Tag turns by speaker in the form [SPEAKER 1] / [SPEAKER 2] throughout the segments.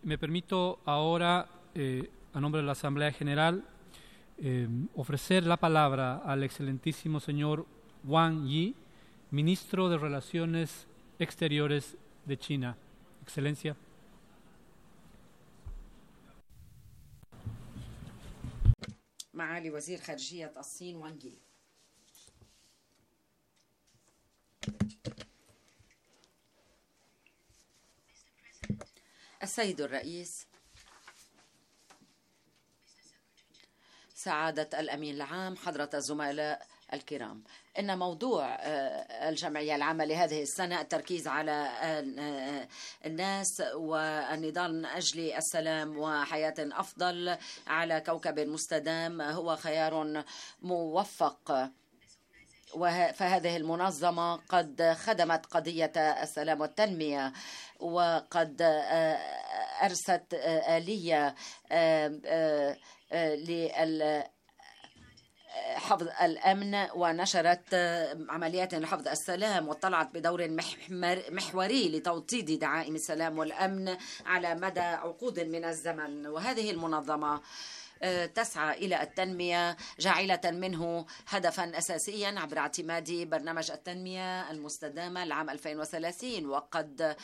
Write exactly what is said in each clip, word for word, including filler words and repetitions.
[SPEAKER 1] me permito ahora, eh, a nombre de la Asamblea General, eh, ofrecer la palabra al excelentísimo señor Wang Yi, ministro de Relaciones Exteriores de China. Excelencia.
[SPEAKER 2] معالي وزير خارجية الصين وانغ يي. السيد الرئيس، سعادة الأمين العام، حضرة الزملاء الكرام، إن موضوع الجمعية العامة لهذه السنة التركيز على الناس والنضال من أجل السلام وحياة أفضل على كوكب مستدام هو خيار موفق. فهذه المنظمة قد خدمت قضية السلام والتنمية، وقد أرست آلية لل حفظ الأمن، ونشرت عمليات لحفظ السلام، واطلعت بدور محوري لتوطيد دعائم السلام والأمن على مدى عقود من الزمن. وهذه المنظمة تسعى إلى التنمية، جاعلة منه هدفا أساسيا عبر اعتماد برنامج التنمية المستدامة العام ألفين وثلاثين. وقد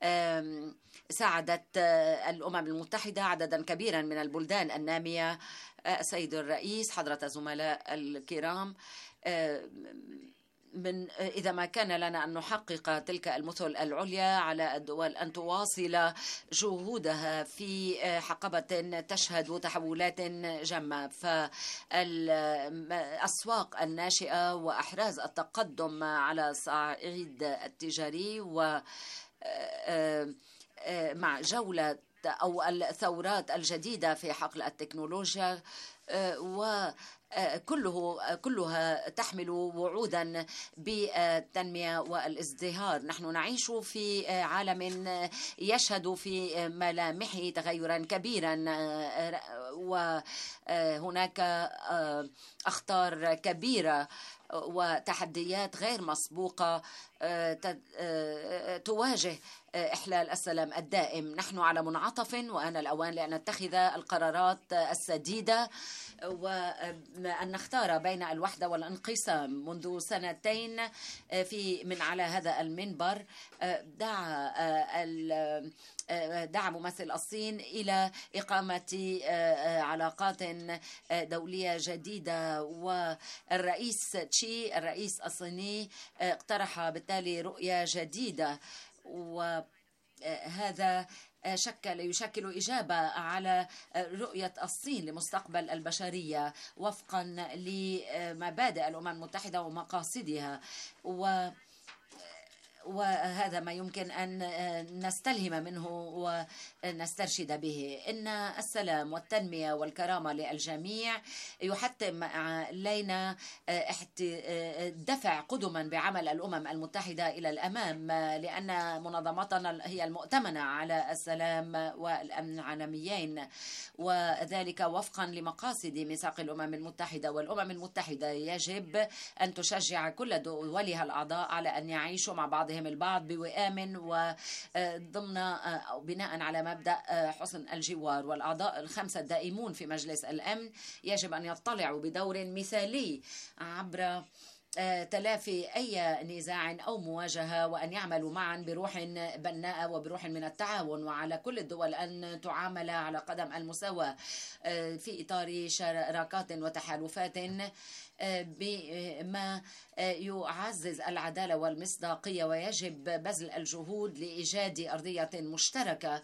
[SPEAKER 2] ساعدت الأمم المتحدة عددا كبيرا من البلدان النامية. سيد الرئيس، حضرة الزملاء الكرام، من إذا ما كان لنا أن نحقق تلك المثل العليا على الدول أن تواصل جهودها في حقبة تشهد تحولات جمة، فالأسواق الناشئة وأحراز التقدم على الصعيد التجاري و مع جولة أو الثورات الجديدة في حقل التكنولوجيا، و كله كلها تحمل وعودا بالتنمية والازدهار. نحن نعيش في عالم يشهد في ملامحه تغيرا كبيرا، وهناك أخطار كبيرة وتحديات غير مسبوقة تواجه إحلال السلام الدائم. نحن على منعطف، وآن الأوان لأن نتخذ القرارات السديدة وأن نختار بين الوحدة والانقسام. منذ سنتين في من على هذا المنبر دعا دعا ممثل الصين إلى إقامة علاقات دولية جديدة، والرئيس تشي الرئيس الصيني اقترح بالتالي رؤية جديدة، وهذا شكل يشكل إجابة على رؤية الصين لمستقبل البشرية وفقا لمبادئ الأمم المتحدة ومقاصدها. و وهذا ما يمكن أن نستلهم منه ونسترشد به. إن السلام والتنمية والكرامة للجميع يحتم علينا دفع قدما بعمل الأمم المتحدة إلى الأمام، لأن منظمتنا هي المؤتمنة على السلام والأمن العالميين، وذلك وفقا لمقاصد ميثاق الأمم المتحدة. والأمم المتحدة يجب أن تشجع كل دولها الأعضاء على أن يعيشوا مع بعضهم البعض بوئام وضمن أو بناء على مبدأ حسن الجوار. والأعضاء الخمسة الدائمون في مجلس الأمن يجب أن يطلعوا بدور مثالي عبر تلافي أي نزاع أو مواجهة، وأن يعملوا معا بروح بناءة وبروح من التعاون، وعلى كل الدول أن تعامل على قدم المساواة في إطار شراكات وتحالفات بما يعزز العدالة والمصداقية. ويجب بذل الجهود لإيجاد أرضية مشتركة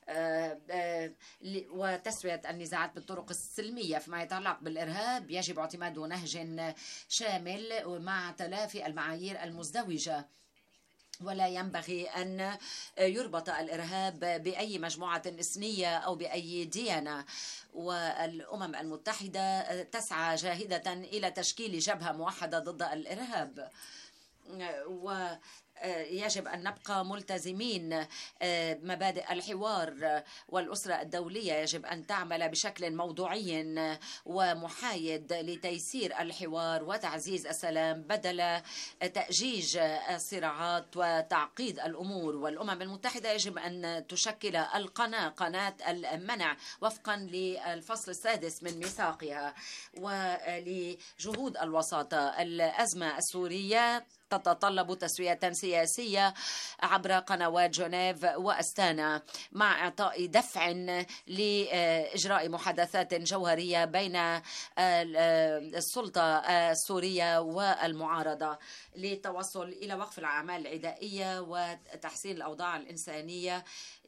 [SPEAKER 2] وتسوية النزاعات بالطرق السلمية. فيما يتعلق بالإرهاب يجب اعتماد نهج شامل مع تلافي المعايير المزدوجة، ولا ينبغي أن يربط الإرهاب بأي مجموعة إثنية أو بأي ديانة. والأمم المتحدة تسعى جاهدة إلى تشكيل جبهة موحدة ضد الإرهاب، و يجب أن نبقى ملتزمين. مبادئ الحوار والأسرة الدولية يجب أن تعمل بشكل موضوعي ومحايد لتيسير الحوار وتعزيز السلام بدل تأجيج الصراعات وتعقيد الأمور. والأمم المتحدة يجب أن تشكل القناة قناة المنع وفقا للفصل السادس من ميثاقها ولجهود الوساطة. الأزمة السورية تتطلب تسوية سياسية عبر قنوات جنيف وأستانا مع إعطاء دفع لإجراء محادثات جوهرية بين السلطة السورية والمعارضة للتوصل إلى وقف الأعمال العدائية وتحسين الأوضاع الإنسانية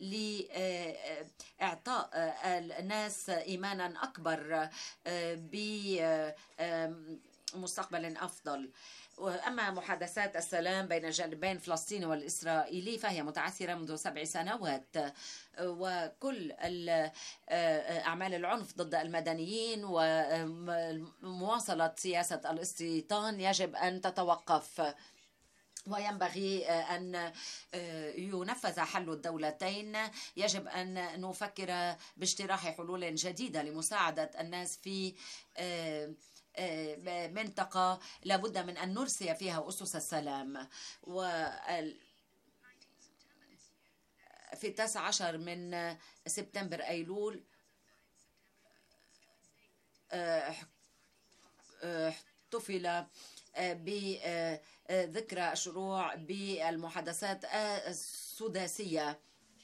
[SPEAKER 2] لإعطاء الناس إيمانا أكبر بمستقبل أفضل. أما محادثات السلام بين الجانبين الفلسطيني والإسرائيلي فهي متعثرة منذ سبع سنوات، وكل أعمال العنف ضد المدنيين ومواصلة سياسة الاستيطان يجب أن تتوقف، وينبغي أن ينفذ حل الدولتين. يجب أن نفكر باجتراح حلول جديدة لمساعدة الناس في منطقة لابد من أن نرسي فيها أسس السلام. وفي التاسع عشر من سبتمبر أيلول احتفل بذكرى الشروع بالمحادثات السداسية،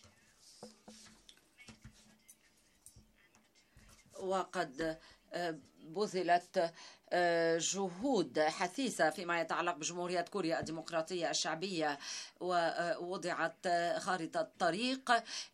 [SPEAKER 2] وقد بذلت جهود حثيثة فيما يتعلق بجمهورية كوريا الديمقراطية الشعبية، ووضعت خارطة طريق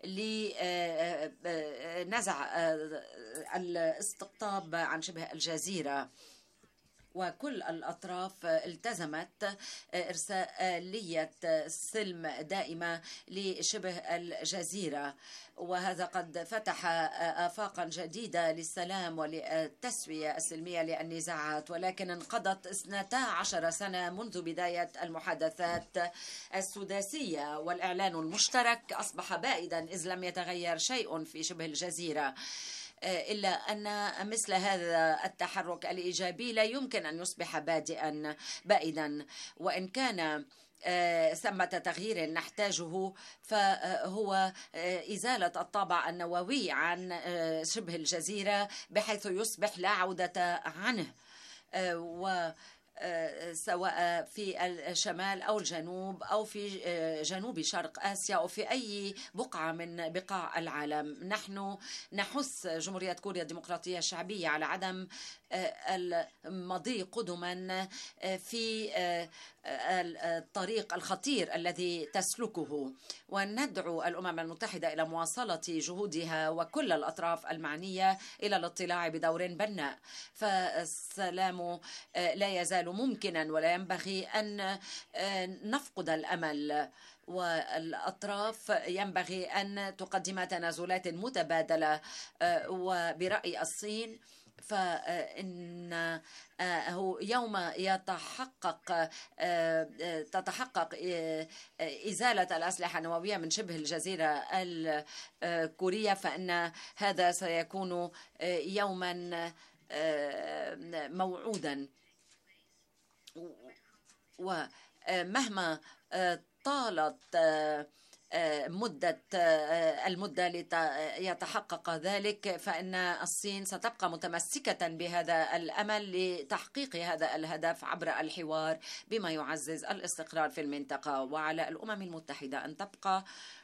[SPEAKER 2] لنزع الاستقطاب عن شبه الجزيرة، وكل الأطراف التزمت إرسالية سلم دائمة لشبه الجزيرة، وهذا قد فتح آفاقا جديدة للسلام وللتسوية السلمية للنزاعات. ولكن انقضت اثنتا عشر سنة منذ بداية المحادثات السداسية، والإعلان المشترك أصبح بائدا إذ لم يتغير شيء في شبه الجزيرة، إلا أن مثل هذا التحرك الإيجابي لا يمكن أن يصبح بادئا بائدا. وإن كان ثمة تغيير نحتاجه فهو إزالة الطابع النووي عن شبه الجزيرة بحيث يصبح لا عودة عنه، و سواء في الشمال أو الجنوب أو في جنوب شرق آسيا أو في أي بقعة من بقاع العالم. نحن نحث جمهورية كوريا الديمقراطية الشعبية على عدم المضي قدما في الطريق الخطير الذي تسلكه، وندعو الأمم المتحدة إلى مواصلة جهودها وكل الأطراف المعنية إلى الاطلاع بدور بناء، فالسلام لا يزال ممكنا ولا ينبغي أن نفقد الأمل، والأطراف ينبغي أن تقدم تنازلات متبادلة. وبرأي الصين فإن يوم يتحقق تتحقق إزالة الأسلحة النووية من شبه الجزيرة الكورية فإن هذا سيكون يوما موعودا. ومهما طالت مدة المدة ليتحقق ذلك فإن الصين ستبقى متمسكة بهذا الأمل لتحقيق هذا الهدف عبر الحوار بما يعزز الاستقرار في المنطقة. وعلى الأمم المتحدة أن تبقى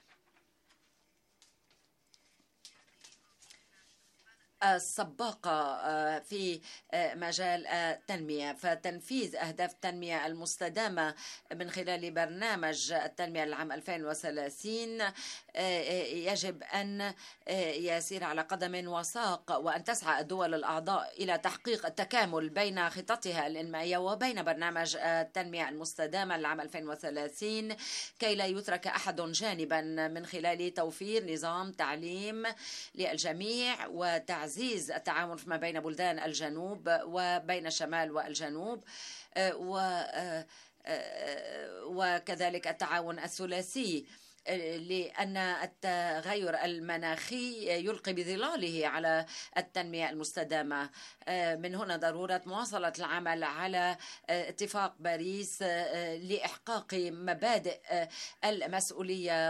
[SPEAKER 2] السباقة في مجال التنمية، فتنفيذ أهداف التنمية المستدامة من خلال برنامج التنمية للعام ألفين وثلاثين يجب أن يسير على قدم وساق، وأن تسعى الدول الأعضاء إلى تحقيق التكامل بين خططها الإنمائية وبين برنامج التنمية المستدامة للعام ألفين وثلاثين كي لا يترك أحد جانبا، من خلال توفير نظام تعليم للجميع وتعزيز تعزيز التعاون فيما بين بلدان الجنوب وبين الشمال والجنوب، و وكذلك التعاون الثلاثي، لأن التغير المناخي يلقي بظلاله على التنمية المستدامة. من هنا ضرورة مواصلة العمل على اتفاق باريس لإحقاق مبادئ المسؤولية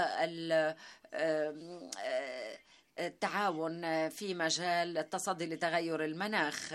[SPEAKER 2] والتعاون في مجال التصدي لتغير المناخ.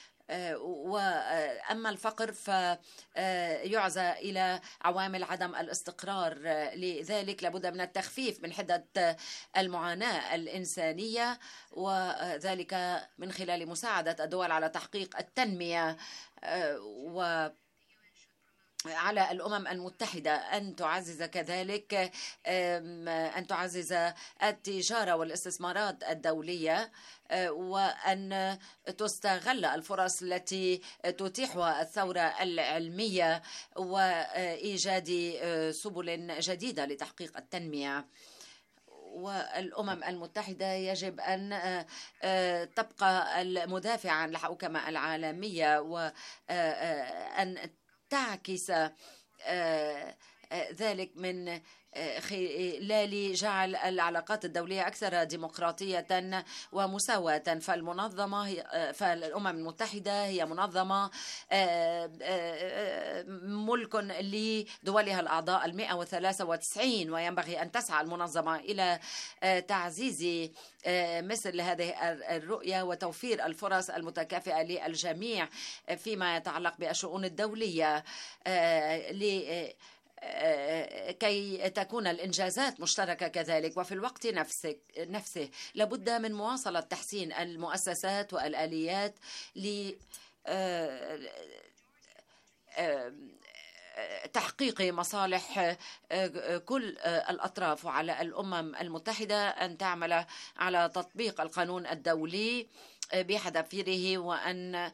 [SPEAKER 2] وأما الفقر فيعزى إلى عوامل عدم الاستقرار، لذلك لابد من التخفيف من حدة المعاناة الإنسانية، وذلك من خلال مساعدة الدول على تحقيق التنمية. و على الأمم المتحدة أن تعزز كذلك أن تعزز التجارة والاستثمارات الدولية، وأن تستغل الفرص التي تتيحها الثورة العلمية وإيجاد سبل جديدة لتحقيق التنمية. والأمم المتحدة يجب أن تبقى المدافع عن الحوكمة العالمية، وأن تعكس ذلك من خلال جعل العلاقات الدولية أكثر ديمقراطية ومساواة. فالمنظمة فالأمم المتحدة هي منظمة ملك لدولها الأعضاء المئة وثلاثة وتسعين، وينبغي أن تسعى المنظمة إلى تعزيز مثل هذه الرؤية وتوفير الفرص المتكافئة للجميع فيما يتعلق بالشؤون الدولية، كي تكون الإنجازات مشتركة كذلك. وفي الوقت نفسه, نفسه لابد من مواصلة تحسين المؤسسات والآليات ل تحقيق مصالح كل الأطراف. وعلى الأمم المتحدة أن تعمل على تطبيق القانون الدولي بحذافيره، وأن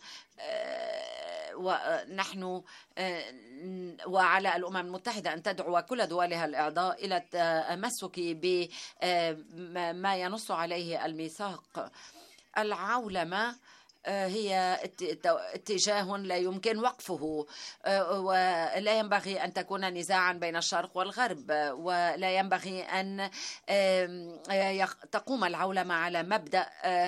[SPEAKER 2] ونحن وعلى الأمم المتحدة أن تدعو كل دولها الأعضاء إلى التمسك بما ينص عليه الميثاق. العولمة هي اتجاه لا يمكن وقفه، ولا ينبغي أن تكون نزاعا بين الشرق والغرب، ولا ينبغي أن تقوم العولمة على مبدأ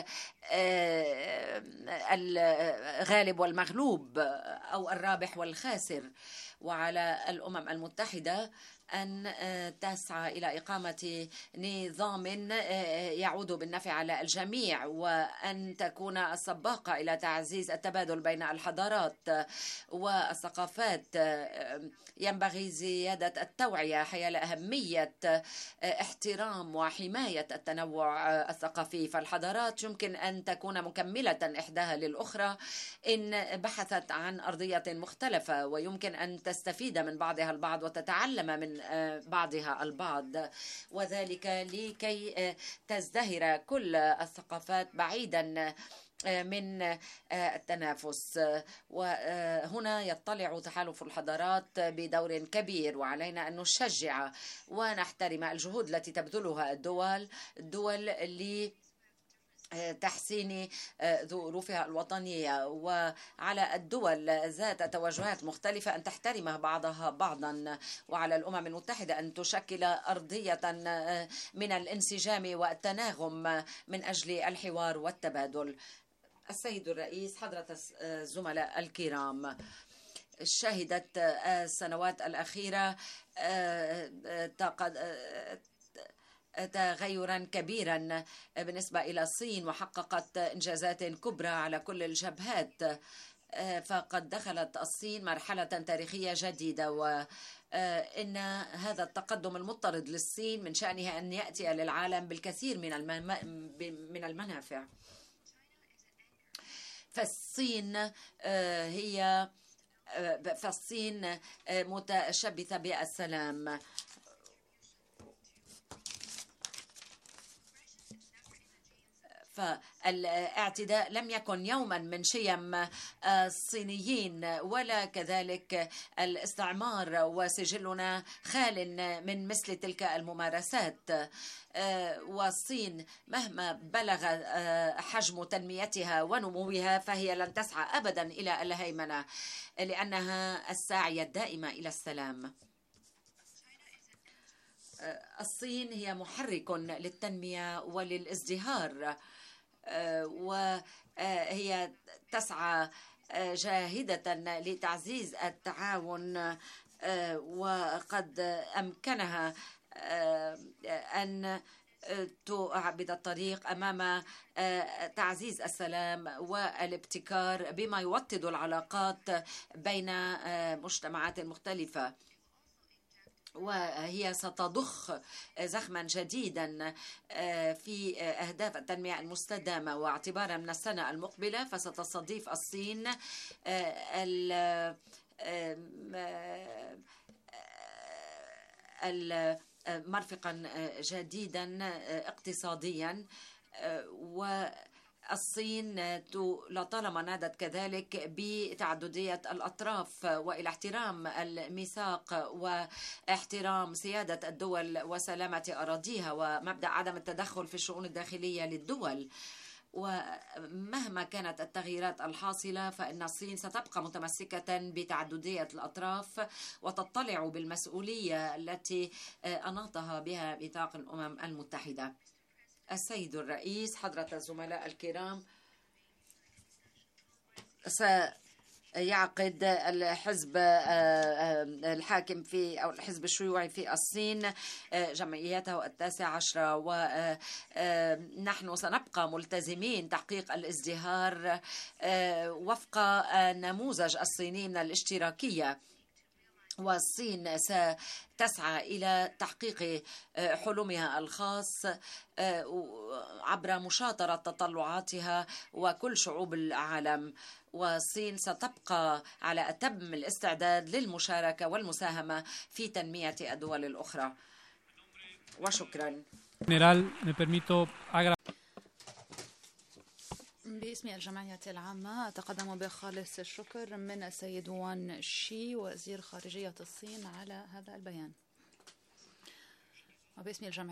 [SPEAKER 2] الغالب والمغلوب أو الرابح والخاسر. وعلى الأمم المتحدة أن تسعى إلى إقامة نظام يعود بالنفع على الجميع، وأن تكون السباقة إلى تعزيز التبادل بين الحضارات والثقافات. ينبغي زيادة التوعية حيال أهمية احترام وحماية التنوع الثقافي. فالحضارات يمكن أن تكون مكملة إحداها للأخرى إن بحثت عن أرضية مختلفة، ويمكن أن تستفيد من بعضها البعض وتتعلم من بعضها البعض، وذلك لكي تزدهر كل الثقافات بعيدا من التنافس. وهنا يطلع تحالف الحضارات بدور كبير، وعلينا أن نشجع ونحترم الجهود التي تبذلها الدول الدول اللي تحسين ظروفها الوطنية، وعلى الدول ذات توجهات مختلفة أن تحترم بعضها بعضا، وعلى الأمم المتحدة أن تشكل أرضية من الانسجام والتناغم من أجل الحوار والتبادل. السيد الرئيس، حضرة الزملاء الكرام، شهدت السنوات الأخيرة تغيرا كبيرا بالنسبة إلى الصين، وحققت إنجازات كبرى على كل الجبهات. فقد دخلت الصين مرحلة تاريخية جديدة، وإن هذا التقدم المضطرد للصين من شأنها أن يأتي للعالم بالكثير من من المنافع. فالصين هي فالصين متشبثة بالسلام. فالاعتداء لم يكن يوما من شيم الصينيين ولا كذلك الاستعمار، وسجلنا خال من مثل تلك الممارسات. والصين مهما بلغ حجم تنميتها ونموها فهي لن تسعى أبدا إلى الهيمنة، لأنها الساعية الدائمة إلى السلام. الصين هي محرك للتنمية وللازدهار، وهي تسعى جاهدة لتعزيز التعاون، وقد أمكنها أن تعبد الطريق أمام تعزيز السلام والابتكار بما يوطد العلاقات بين مجتمعات مختلفة، وهي ستضخ زخما جديدا في أهداف التنمية المستدامة. واعتبارا من السنة المقبلة فستستضيف الصين مرفقا جديدا اقتصاديا، والصين لطالما نادت كذلك بتعددية الأطراف وإلى احترام الميثاق واحترام سيادة الدول وسلامة أراضيها ومبدأ عدم التدخل في الشؤون الداخلية للدول. ومهما كانت التغييرات الحاصلة فإن الصين ستبقى متمسكة بتعددية الأطراف وتطلع بالمسؤولية التي أناطها بها ميثاق الأمم المتحدة. السيد الرئيس، حضرة الزملاء الكرام، سيعقد الحزب الحاكم في أو الحزب الشيوعي في الصين جمعيته التاسع عشر، ونحن سنبقى ملتزمين تحقيق الازدهار وفق نموذج الصيني من الاشتراكية. والصين ستسعى إلى تحقيق حلمها الخاص عبر مشاطرة تطلعاتها وكل شعوب العالم. والصين ستبقى على أتم الاستعداد للمشاركة والمساهمة في تنمية الدول الأخرى. وشكرا.
[SPEAKER 3] باسم الجمعية العامة أتقدم بخالص الشكر من السيد وان شي وزير خارجية الصين على هذا البيان. وباسم الجمعية